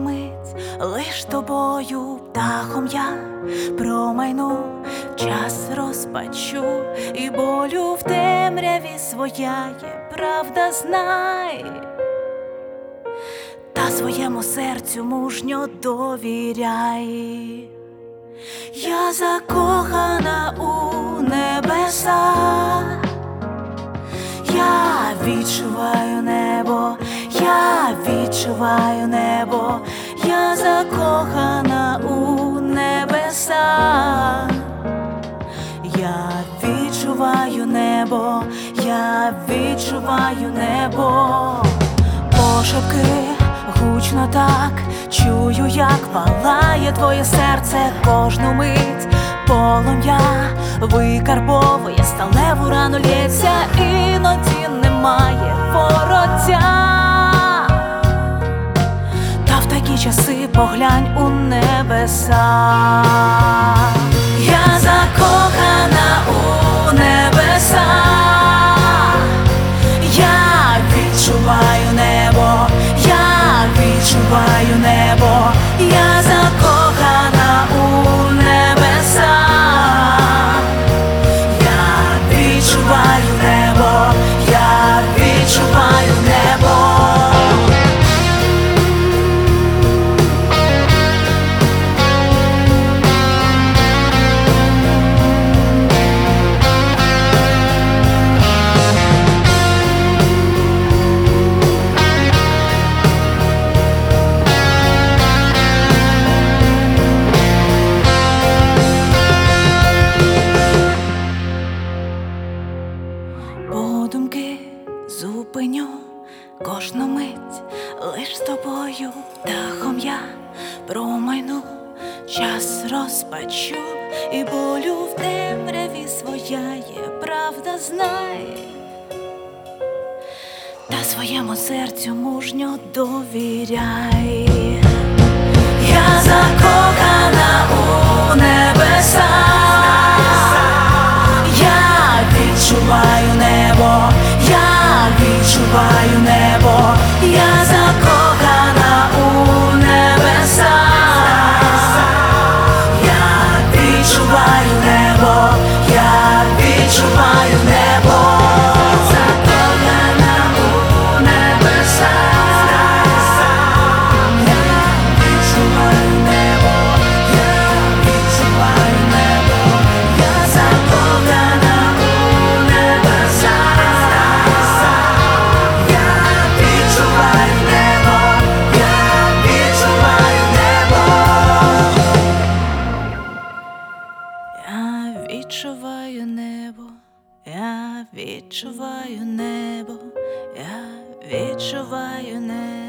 мить лиш тобою птахом я промайну, час розпачу і болю в темряві своя є, правда знай, та своєму серцю мужньо довіряй. Я закохана у небеса, я відчуваю небо, я відчуваю небо, я закохана у небеса, я відчуваю небо, я відчуваю небо. Пошепки гучно так чую, як палає твоє серце кожну мить. Полум'я викарбовує сталеву рану, лється, іноді немає вороття. Та в такі часи поглянь у небеса. Я закохана у небеса, я відчуваю небо, я відчуваю небо, я закохана у небеса, я відчуваю небо, я відчуваю небо. Подумки зупиню кожну мить лиш з тобою птахом я промайну, час розпачу і болю в темряві своя є, правда знай, та своєму серцю мужньо довіряй. Я закохана у небеса, я відчуваю небо, я відчуваю небо, я закохана у небеса, я відчуваю небо, я відчуваю небо. Закохана у небеса, я відчуваю небо, я відчуваю небо, я закохана у небеса, я відчуваю небо, я відчуваю небо, я відчуваю небо, я відчуваю небо, я відчуваю небо.